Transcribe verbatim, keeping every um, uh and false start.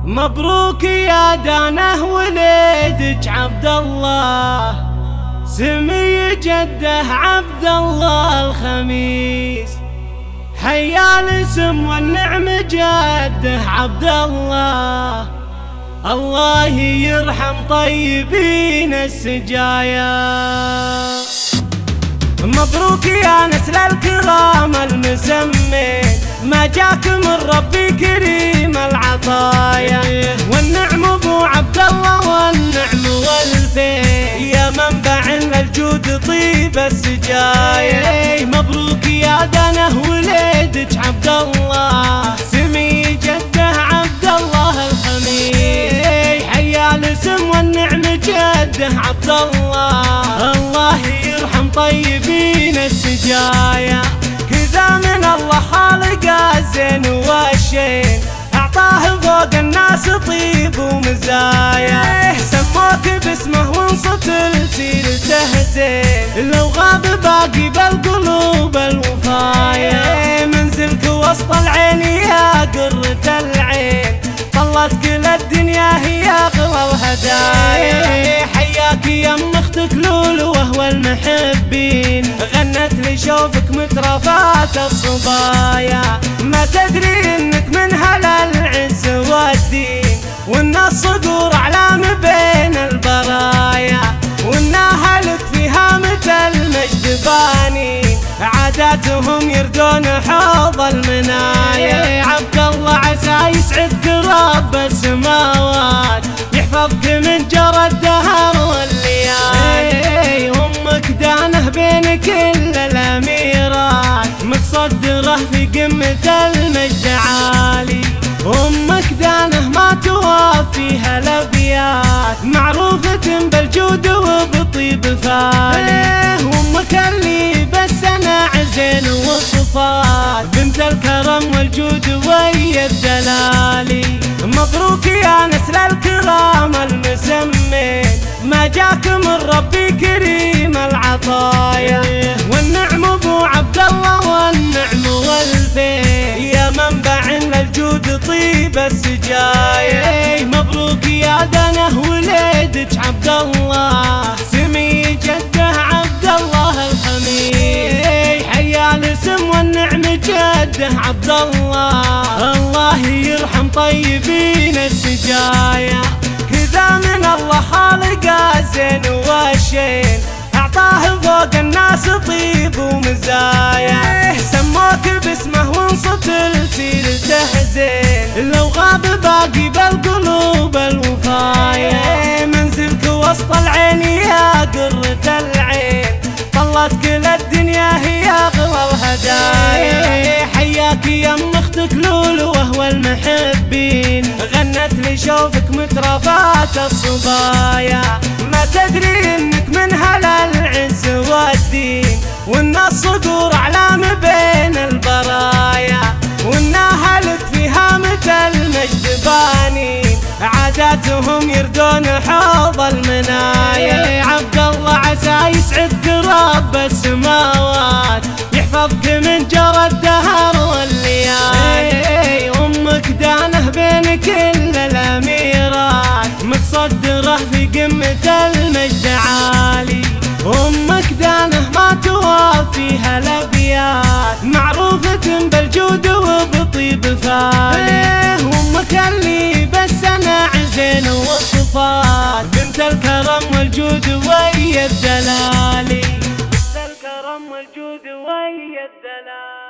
مبروك يا دانه وليدك عبد الله، سمي جده عبد الله الخميس. حيا الاسم والنعم جده عبد الله، الله يرحم طيبين السجايا. مبروك يا نسل الكرام المسمين، ما جاك من ربي كريم العطايا. والنعم ابو عبد الله والنعم والفين، يا منبع للجود طيب السجايا. مبروك يا دانه وليدك عبد الله، سمي جده عبد الله الخميس. حيا الاسم والنعم جده عبد الله، الله يرحم طيبين السجايا. كذا من الله خالق الزين والشين، اعطاه فوق الناس طيب ومزايا. سموك باسمه وانصت لسيرته زين، لو غاب باقي بالقلوب الوفايا. منزلك وسط العين يا قرة العين، طلت كل الدنيا هي اغلى الهدايا. حياك يا ام اختك لولو وهو المحبين، غنت لشوفك مترفات الصبايا. ما تدري انك من هلا العز والدين، وان الصقور اعلام بين البرايا. وان اهلك في هامة المجد بانين، عاداتهم يردون حوض المنايا. عبد الله عسى يسعدك رب السماوات، يحفظك من جرى الدهر والليالي. امك دانه بين كل الاميرات، متصدره في قمة المجد عالي. امك دانه ما توافيها الابيات، معروفة بالجود وبطيب فالي. امك اللي بس انا عزين وصفات، بنت الكرم والجود ويا الدلالي. مبروك يا نسل الكرام المسمين، ما جاك من ربي كريم العطايا. والنعم ابو عبد الله والنعم والفين، يا منبع للجود طيب السجايا. مبروك يا دانه وليدك عبد الله، سمي جده عبد الله الخميس. حيا الاسم والنعم جده عبد الله، الله يرحم طيبين السجايا. كذا من الله خالق الزين والشين، اعطاه فوق الناس طيب ومزايا. سموك باسمه وانصت لسيرته زين، لو غاب باقي بالقلوب الوفايا. منزلك وسط العين يا قرة العين، طلت كل الدنيا هي اغلى الهدايا. حياك يا ام اختك لولو وهو المحبين، غنت لشوفك مترفات الصبايا. ما تدري انك من هلا العز والدين، وان الصقور اعلام بين البرايا. وان اهلك في هامة المجد بانين، عاداتهم يردون حوض المنايا. عبد الله عسى يسعدك رب السماوات، يحفظك من جرى الدهر والليالي. امك دانه بين كل الاميرات، متصدره في قمة المجد عالي. امك دانه ما توافيها الابيات، معروفة بالجود وبطيب فالي. امك اللي بس انا عزين وصفات، بنت الكرم والجود ويا الدلالي. بنت الكرم والجود ويا الدلالي.